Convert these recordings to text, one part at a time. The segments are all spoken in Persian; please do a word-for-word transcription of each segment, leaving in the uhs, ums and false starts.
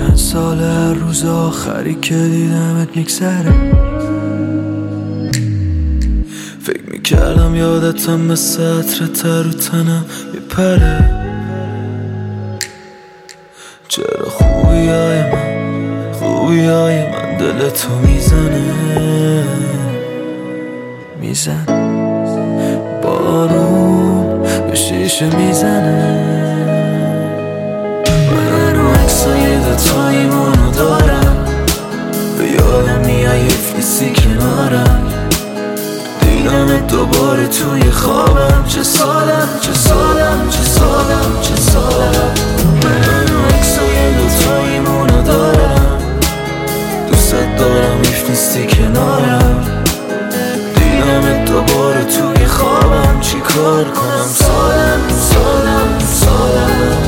چند سال هر روز آخری که دیدمت میگذره، فکر میکردم یادتم مثل عطر تر و تنم میپره. چرا خوبی های من خوبی های من دلتو میزنه میزن بارون به شیشه میزنه. من و عکسای دوتاییمونو دارم، به یادم میای حیف نیستی کنارم. دیدمت دوباره توی خوابم، چه سالم چه سالم چه سالم چه سالم. من و عکسای دوتاییمونو دارم، دوست دارم حیف نیستی کنارم. دیدمت دوباره توی خوابم، چی کار کنم سالم سالم سالم.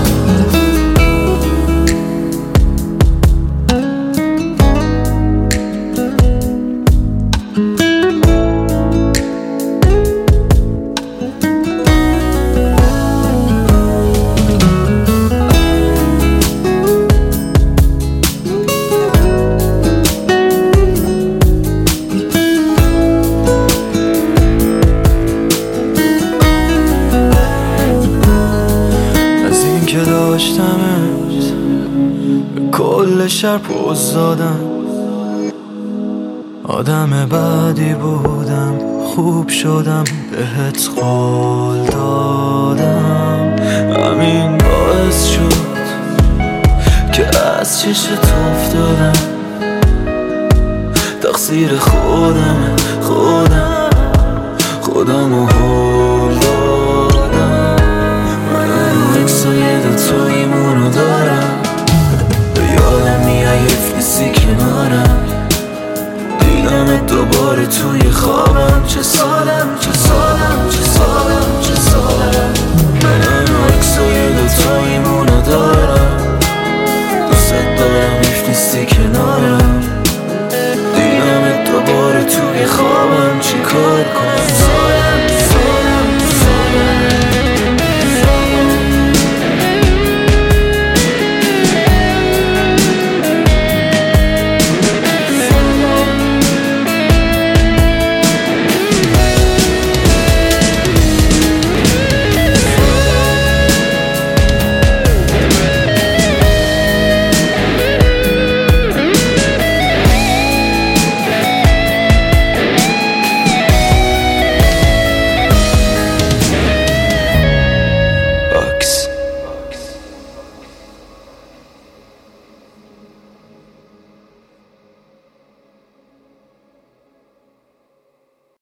که داشتمت به کل شهر پوز دادم، آدم بعدی بودم خوب شدم بهت قول دادم. همین باعث شد که از چشت افتادم، تقصیر خودم خودم خودم و هول دادم. من عکسای دوتاییمونو دارم، به یادم میای حیف نیستی کنارم. دیدمت دوباره توی خوابم، چه سالم چه